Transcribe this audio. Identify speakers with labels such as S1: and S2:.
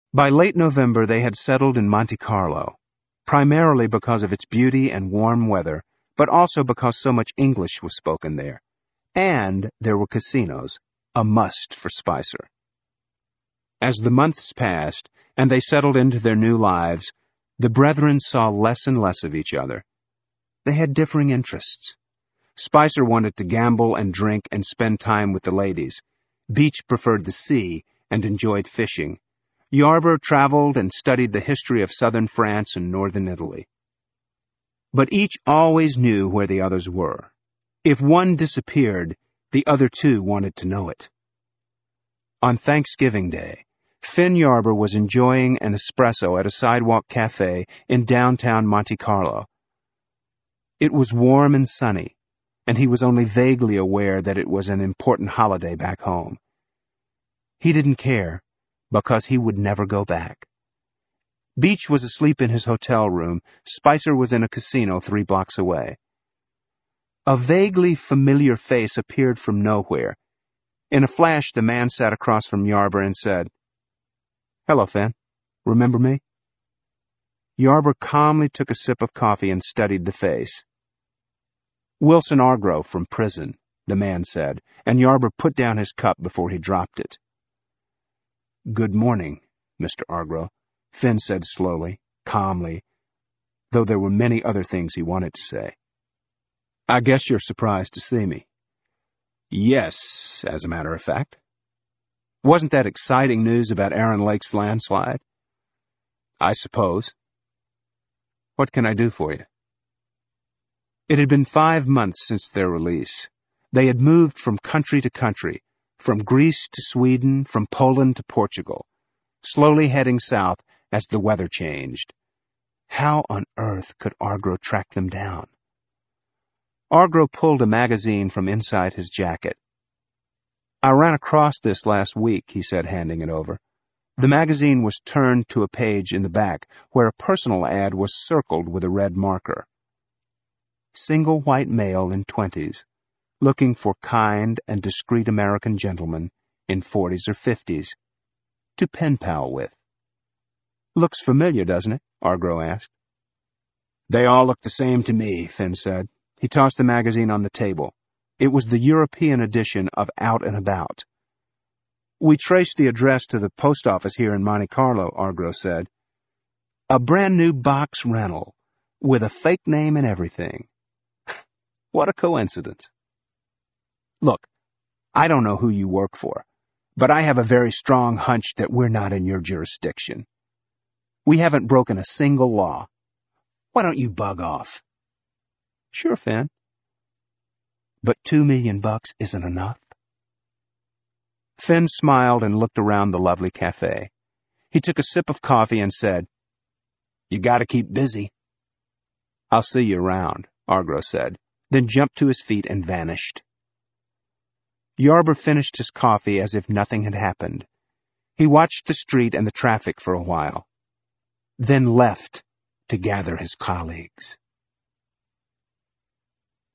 S1: By late November, they had settled in Monte Carlo, primarily because of its beauty and warm weather, but also because so much English was spoken there. And there were casinos, a must for Spicer. As the months passed, and they settled into their new lives, the brethren saw less and less of each other. They had differing interests. Spicer wanted to gamble and drink and spend time with the ladies. Beach preferred the sea and enjoyed fishing. Yarber traveled and studied the history of southern France and northern Italy. But each always knew where the others were. If one disappeared, the other two wanted to know it. On Thanksgiving Day, Finn Yarber was enjoying an espresso at a sidewalk cafe in downtown Monte Carlo. It was warm and sunny, and he was only vaguely aware that it was an important holiday back home. He didn't care, because he would never go back. Beach was asleep in his hotel room. Spicer was in a casino 3 blocks away. A vaguely familiar face appeared from nowhere. In a flash, the man sat across from Yarber and said, "Hello, Finn. Remember me?" Yarber calmly took a sip of coffee and studied the face. "Wilson Argrove from prison," the man said, and Yarber put down his cup before he dropped it. "Good morning, Mr. Argrove," Finn said slowly, calmly, though there were many other things he wanted to say. "I guess you're surprised to see me." "Yes, as a matter of fact." "Wasn't that exciting news about Aaron Lake's landslide?" "I suppose." "What can I do for you?" It had been 5 months since their release. They had moved from country to country, from Greece to Sweden, from Poland to Portugal, slowly heading south as the weather changed. How on earth could Argrove track them down? Argrove pulled a magazine from inside his jacket. "I ran across this last week," he said, handing it over. The magazine was turned to a page in the back where a personal ad was circled with a red marker. Single white male in 20s, looking for kind and discreet American gentlemen in 40s or 50s, to pen pal with. "Looks familiar, doesn't it?" Argrove asked. "They all look the same to me," Finn said. He tossed the magazine on the table. It was the European edition of Out and About. "We traced the address to the post office here in Monte Carlo," Argrove said. "A brand new box rental, with a fake name and everything. What a coincidence. Look, I don't know who you work for, but I have a very strong hunch that we're not in your jurisdiction. We haven't broken a single law. Why don't you bug off?" "Sure, Finn." "But $2 million isn't enough?" Finn smiled and looked around the lovely cafe. He took a sip of coffee and said, "You gotta keep busy." "I'll see you around," Argrove said, then jumped to his feet and vanished. Yarber finished his coffee as if nothing had happened. He watched the street and the traffic for a while, then left to gather his colleagues.